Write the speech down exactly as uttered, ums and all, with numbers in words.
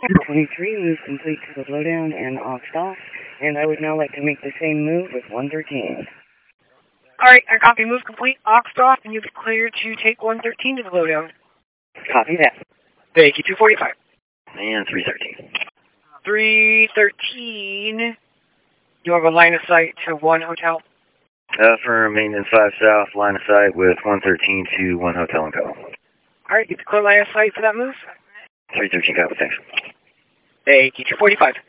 twenty-three, move complete to the lowdown and oxed off, and I would now like to make the same move with one thirteen. Alright, I copy. Move complete, oxed off, and you've cleared to take one thirteen to the lowdown. Copy that. Thank you, two forty-five. And three thirteen. three thirteen. You have a line of sight to one hotel? Uh, for maintenance five south, line of sight with one thirteen to one hotel and go. Alright, get the clear line of sight for that move. three thirteen, copy, thanks. Thank you, two forty-five.